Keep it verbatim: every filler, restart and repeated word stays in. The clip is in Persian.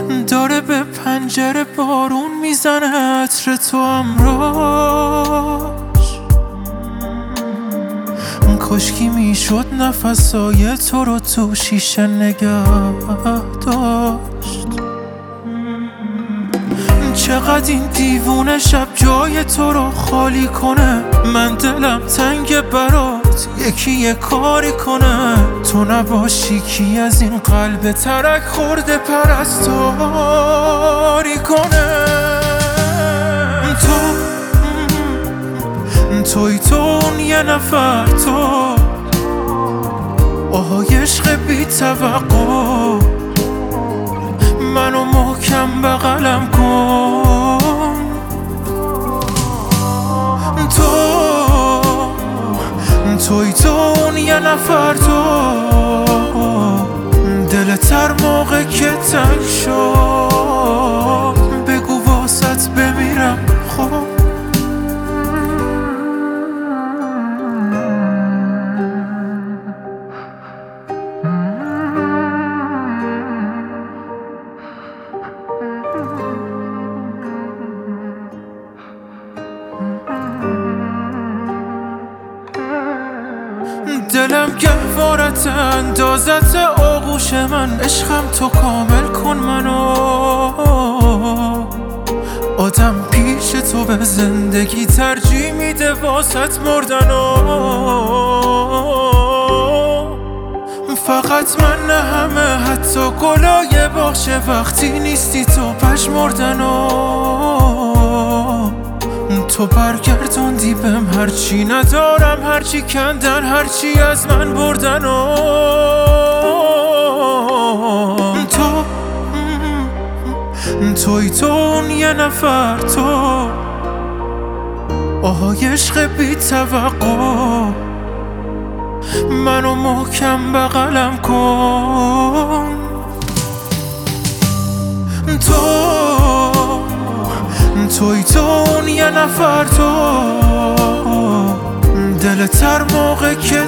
داره به پنجره بارون میزنه عطر تو امراش. کاشکی میشد نفسای تو رو تو شیشه نگه داشت. چقدر این دیوونه شب جای تو رو خالی کنه. من دلم تنگ برات یکی یه کاری کنه. تو نباشی کی از این قلب ترک خورده پرستاری کنه. تو توی تو اون یه نفر تو آهای عشق بی توقع. منو محکم بغلم کن. تو توی تو اون یه نفر تو دلت هر موقع که تنگ شد بگو واسط بمیرم خب. دلم گهوارت اندازت آغوش من. عشقم تو کامل کن منو. آدم پیش تو به زندگی ترجیح میده واسط مردنو. فقط من نه همه حتی گلای باغچه وقتی نیستی تو پژمردنو. تو برگردوندی بهم هرچی ندارم هرچی کندن هرچی از من بردن و تو توی تو اون یه نفر تو آهای عشق بی توقع. منو محکم بغلم کن. تو توی تو اون یه نفر تو دلت هر موقع که